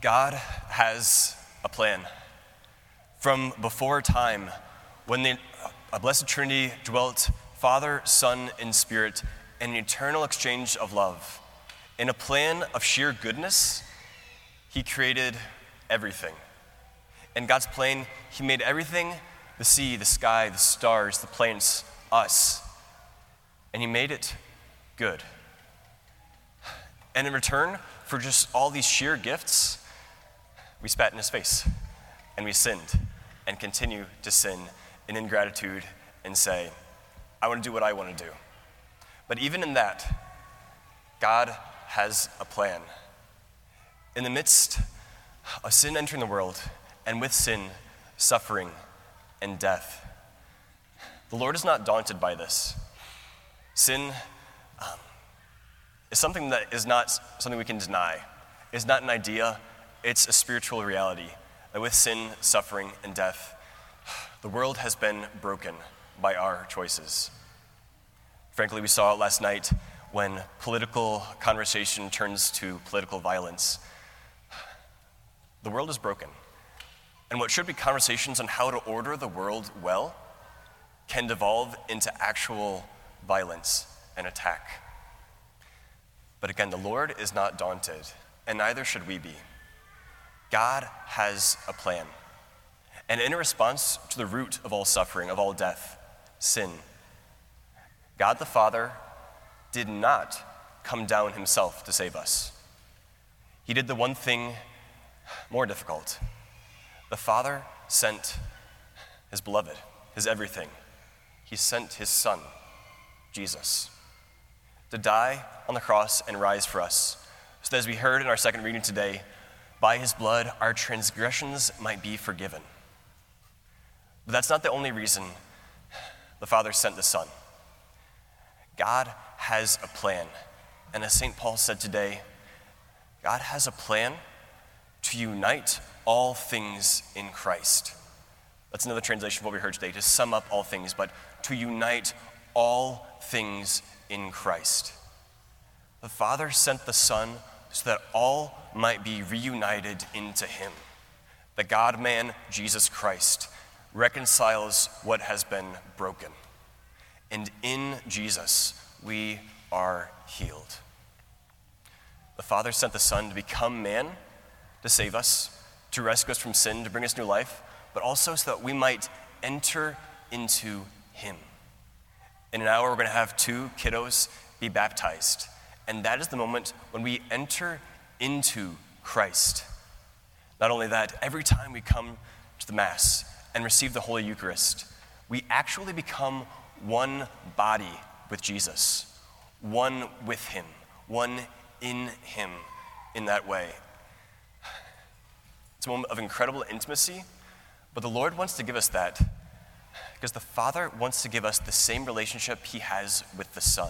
God has a plan. From before time, when a blessed Trinity dwelt, Father, Son, and Spirit, in an eternal exchange of love, in a plan of sheer goodness, he created everything. In God's plan, he made everything, the sea, the sky, the stars, the planets, us, and he made it good. And in return for just all these sheer gifts, we spat in his face, and we sinned, and continue to sin in ingratitude and say, I want to do what I want to do. But even in that, God has a plan. In the midst of sin entering the world, and with sin, suffering, and death, the Lord is not daunted by this. Sin is something that is not something we can deny. It's not an idea, it's a spiritual reality. That with sin, suffering, and death, the world has been broken by our choices. Frankly, we saw it last night when political conversation turns to political violence. The world is broken. And what should be conversations on how to order the world well can devolve into actual violence and attack. But again, the Lord is not daunted, and neither should we be. God has a plan. And in response to the root of all suffering, of all death, sin, God the Father did not come down himself to save us. He did the one thing more difficult. The Father sent his beloved, his everything. He sent his Son, Jesus, to die on the cross and rise for us, so that as we heard in our second reading today, by his blood our transgressions might be forgiven. But that's not the only reason the Father sent the Son. God has a plan. And as St. Paul said today, God has a plan to unite all things in Christ. That's another translation of what we heard today, to sum up all things, but to unite all things in Christ. The Father sent the Son so that all might be reunited into him. The God-man, Jesus Christ, reconciles what has been broken. And in Jesus, we are healed. The Father sent the Son to become man, to save us, to rescue us from sin, to bring us new life, but also so that we might enter into him. In an hour, we're going to have 2 kiddos be baptized. And that is the moment when we enter into Christ. Not only that, every time we come to the Mass and receive the Holy Eucharist, we actually become one body with Jesus, one with him, one in him in that way. It's a moment of incredible intimacy, but the Lord wants to give us that because the Father wants to give us the same relationship he has with the Son.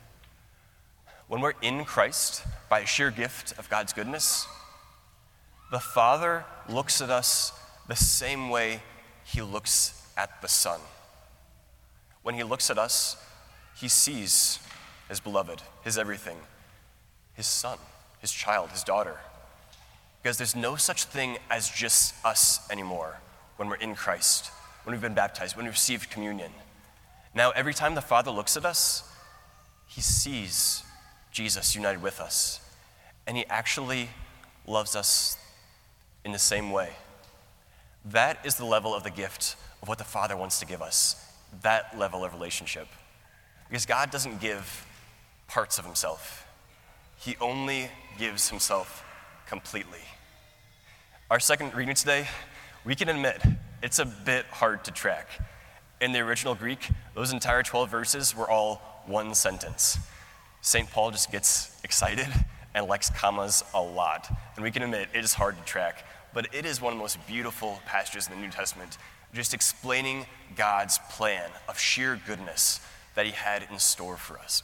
When we're in Christ, by a sheer gift of God's goodness, the Father looks at us the same way he looks at the Son. When he looks at us, he sees his beloved, his everything, his son, his child, his daughter. Because there's no such thing as just us anymore when we're in Christ, when we've been baptized, when we've received communion. Now, every time the Father looks at us, he sees Jesus united with us, and he actually loves us in the same way. That is the level of the gift of what the Father wants to give us, that level of relationship. Because God doesn't give parts of himself. He only gives himself completely. Our second reading today, we can admit, it's a bit hard to track. In the original Greek, those entire 12 verses were all one sentence. St. Paul just gets excited and likes commas a lot. And we can admit it is hard to track, but it is one of the most beautiful passages in the New Testament, just explaining God's plan of sheer goodness that he had in store for us.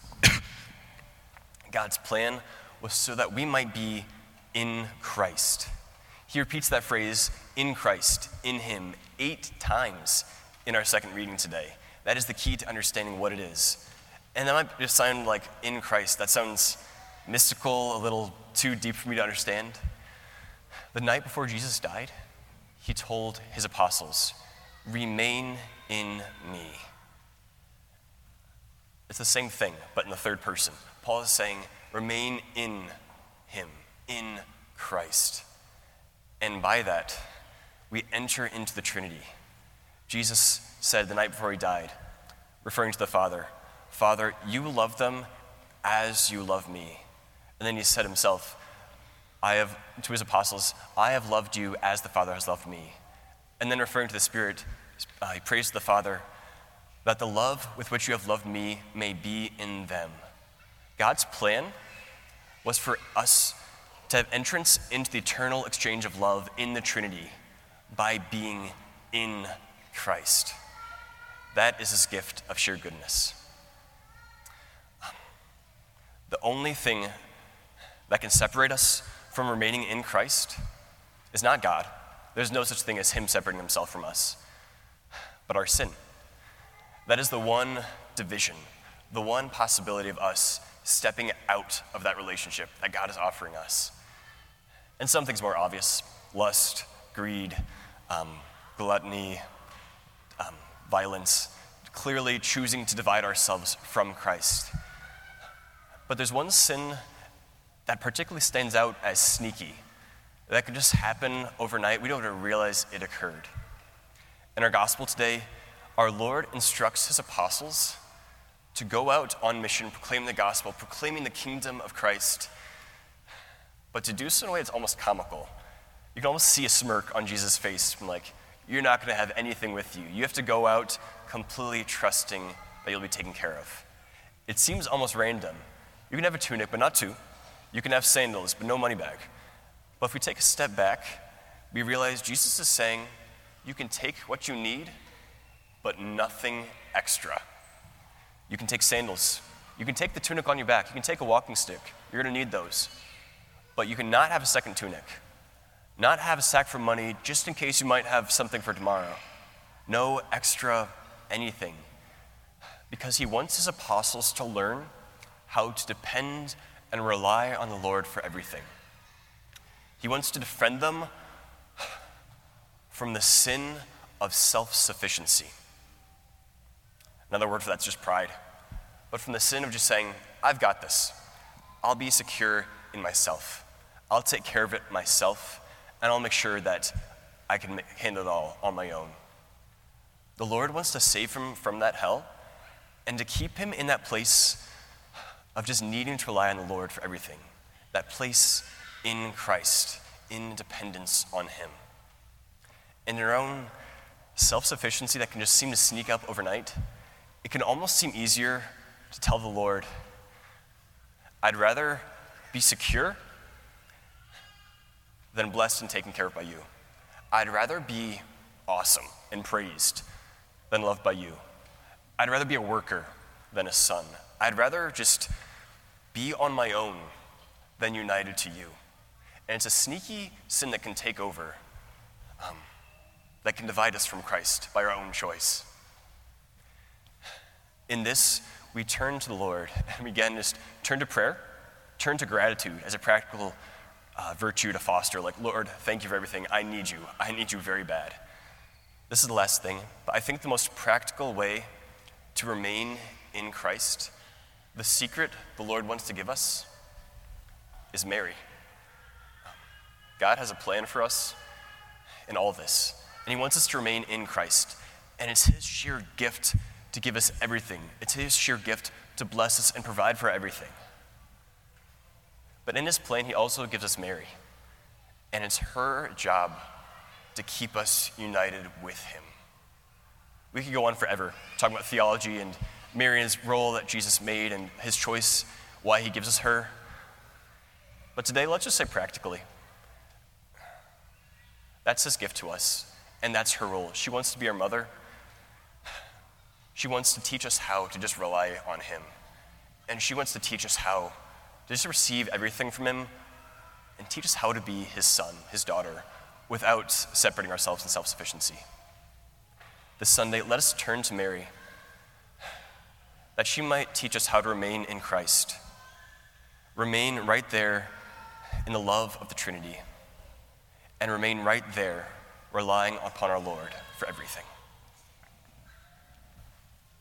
God's plan was so that we might be in Christ. He repeats that phrase, in Christ, in him, 8 times in our second reading today. That is the key to understanding what it is. And that might just sound like in Christ. That sounds mystical, a little too deep for me to understand. The night before Jesus died, he told his apostles, "Remain in me." It's the same thing, but in the third person. Paul is saying, remain in him, in Christ. And by that, we enter into the Trinity. Jesus said the night before he died, referring to the Father, "Father, you love them as you love me." And then he said himself, to his apostles, "I have loved you as the Father has loved me." And then referring to the Spirit, he prays to the Father, "That the love with which you have loved me may be in them." God's plan was for us to have entrance into the eternal exchange of love in the Trinity by being in Christ. That is his gift of sheer goodness. The only thing that can separate us from remaining in Christ is not God. There's no such thing as him separating himself from us, but our sin. That is the one division, the one possibility of us stepping out of that relationship that God is offering us. And some things more obvious: lust, greed, gluttony, violence, clearly choosing to divide ourselves from Christ. But there's one sin that particularly stands out as sneaky, that could just happen overnight. We don't even realize it occurred. In our gospel today, our Lord instructs his apostles to go out on mission, proclaiming the gospel, proclaiming the kingdom of Christ, but to do so in a way that's almost comical. You can almost see a smirk on Jesus' face from like, you're not going to have anything with you. You have to go out completely trusting that you'll be taken care of. It seems almost random. You can have a tunic, but not two. You can have sandals, but no money bag. But if we take a step back, we realize Jesus is saying, you can take what you need, but nothing extra. You can take sandals. You can take the tunic on your back. You can take a walking stick. You're going to need those. But you cannot have a second tunic. Not have a sack for money just in case you might have something for tomorrow. No extra anything. Because he wants his apostles to learn how to depend and rely on the Lord for everything. He wants to defend them from the sin of self-sufficiency. Another word for that's just pride. But from the sin of just saying, I've got this. I'll be secure in myself. I'll take care of it myself, and I'll make sure that I can handle it all on my own. The Lord wants to save him from that hell and to keep him in that place of just needing to rely on the Lord for everything. That place in Christ, in dependence on him. In your own self-sufficiency that can just seem to sneak up overnight, it can almost seem easier to tell the Lord, I'd rather be secure than blessed and taken care of by you. I'd rather be awesome and praised than loved by you. I'd rather be a worker than a son. I'd rather just be on my own than united to you. And it's a sneaky sin that can take over, that can divide us from Christ by our own choice. In this, we turn to the Lord, and we again just turn to prayer, turn to gratitude as a practical virtue to foster. Like, Lord, thank you for everything. I need you. I need you very bad. This is the last thing, but I think the most practical way to remain in Christ, the secret the Lord wants to give us, is Mary. God has a plan for us in all this, and he wants us to remain in Christ, and it's his sheer gift to give us everything. It's his sheer gift to bless us and provide for everything. But in his plan, he also gives us Mary, and it's her job to keep us united with him. We could go on forever talking about theology and Mary's role that Jesus made and his choice, why he gives us her. But today, let's just say practically, that's his gift to us, and that's her role. She wants to be our mother. She wants to teach us how to just rely on him. And she wants to teach us how to just receive everything from him and teach us how to be his son, his daughter, without separating ourselves in self-sufficiency. This Sunday, let us turn to Mary, that she might teach us how to remain in Christ, remain right there in the love of the Trinity, and remain right there, relying upon our Lord for everything.